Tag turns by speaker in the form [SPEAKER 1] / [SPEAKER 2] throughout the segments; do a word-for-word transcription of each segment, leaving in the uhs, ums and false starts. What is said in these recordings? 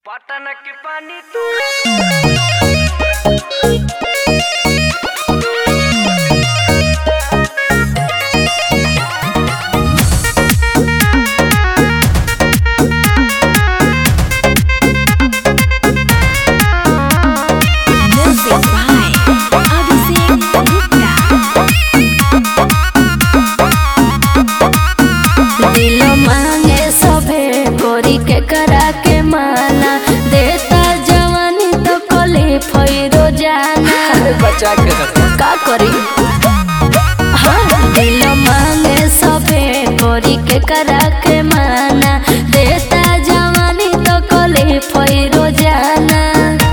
[SPEAKER 1] पटन के पानी तू
[SPEAKER 2] करा के माना देता जवानी तो कले फैरो जाना
[SPEAKER 1] बचा के
[SPEAKER 2] का करी हाँ दिल मांगे सबे कोरी के करा के माना देता जवानी तो कले फैरो जाना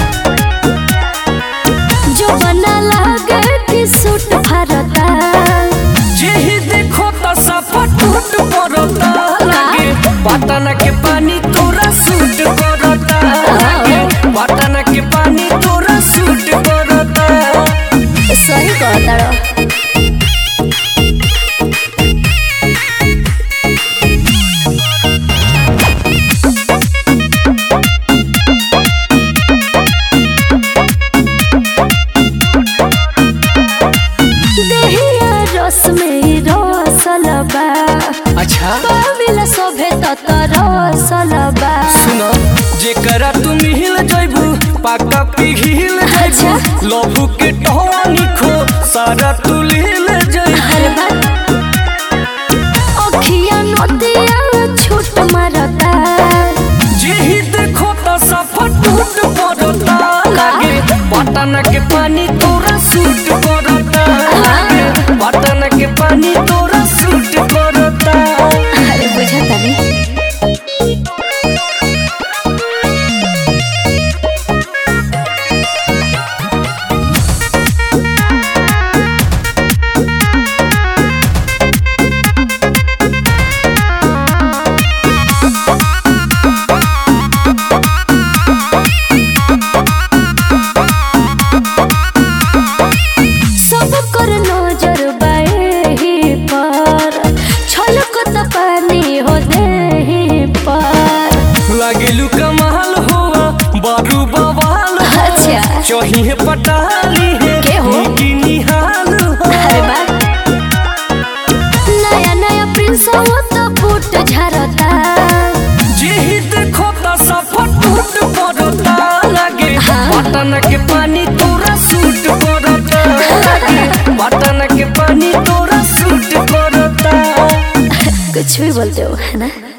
[SPEAKER 2] जो बना लागे कि सूट भरता
[SPEAKER 1] जेही देखो तो सब टूट पड़ता लागे पटन के पानी तोरा सूट करता लागे पटन के पानी तोरा सूट करता
[SPEAKER 2] सही कहता रस में रसलबा
[SPEAKER 1] अच्छा
[SPEAKER 2] मिला सोभे त रसलबा
[SPEAKER 1] सुनो जेकरा तुम हिल जइबू पाका पिघिल
[SPEAKER 2] अच्छा
[SPEAKER 1] लहू के टहनी खो सारा तू हिल जइबू
[SPEAKER 2] अखिया नदिया छूट मारता
[SPEAKER 1] जेही देखो तो सब टूट पड़ता लागे पटन के पानी तोरा सूट करता लागे पटन के पानी तोरा सूट करता
[SPEAKER 2] अरे बुझता नहीं
[SPEAKER 1] लागेलू कमाल हुआ बारू बवाल
[SPEAKER 2] अच्छा
[SPEAKER 1] चाहिए पटाली है
[SPEAKER 2] के हो
[SPEAKER 1] की निहाल हो
[SPEAKER 2] अरे बा नया नया प्रिंस हो तो फूट झरता
[SPEAKER 1] जेही देखो तो सब टूट पड़ता लागे पटन के पानी तोरा सूट करता लागे पटन के पानी तोरा सूट करता
[SPEAKER 2] कुछ भी बोलते हो है ना।